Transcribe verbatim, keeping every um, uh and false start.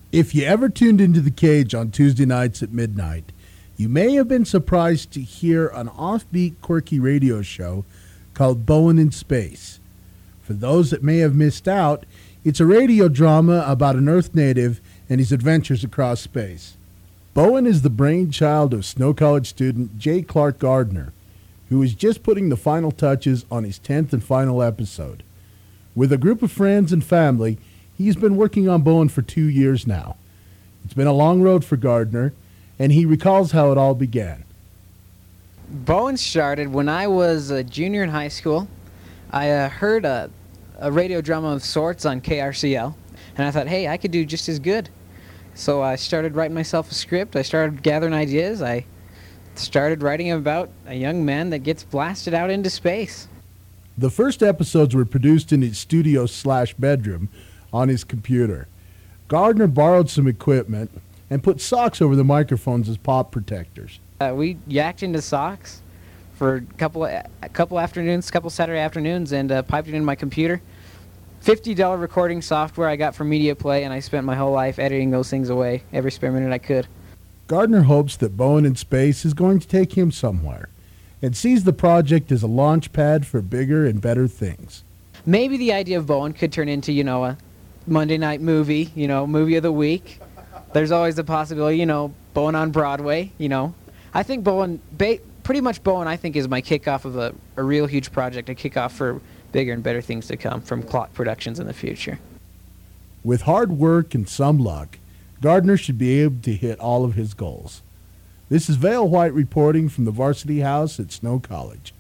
If you ever tuned into The Cage on Tuesday nights at midnight, you may have been surprised to hear an offbeat, quirky radio show called Bowen in Space. For those that may have missed out, it's a radio drama about an Earth native and his adventures across space. Bowen is the brainchild of Snow College student J. Clark Gardner, who is just putting the final touches on his tenth and final episode. With a group of friends and family, he's been working on Bowen for two years now. It's been a long road for Gardner, and he recalls how it all began. Bowen started when I was a junior in high school. I uh, heard a, a radio drama of sorts on K R C L, and I thought, hey, I could do just as good. So I started writing myself a script. I started gathering ideas. I started writing about a young man that gets blasted out into space. The first episodes were produced in his studio slash bedroom on his computer. Gardner borrowed some equipment and put socks over the microphones as pop protectors. Uh, we yacked into socks for a couple of, a couple afternoons, couple Saturday afternoons, and uh, piped it in my computer. fifty dollars recording software I got from Media Play, and I spent my whole life editing those things away every spare minute I could. Gardner hopes that Bowen in Space is going to take him somewhere, and sees the project as a launch pad for bigger and better things. Maybe the idea of Bowen could turn into, you know, a Monday night movie, you know, movie of the week. There's always the possibility, you know, Bowen on Broadway, you know. I think Bowen, ba- pretty much Bowen, I think, is my kickoff of a, a real huge project, a kickoff for bigger and better things to come from Clock Productions in the future. With hard work and some luck, Gardner should be able to hit all of his goals. This is Vale White reporting from the Varsity House at Snow College.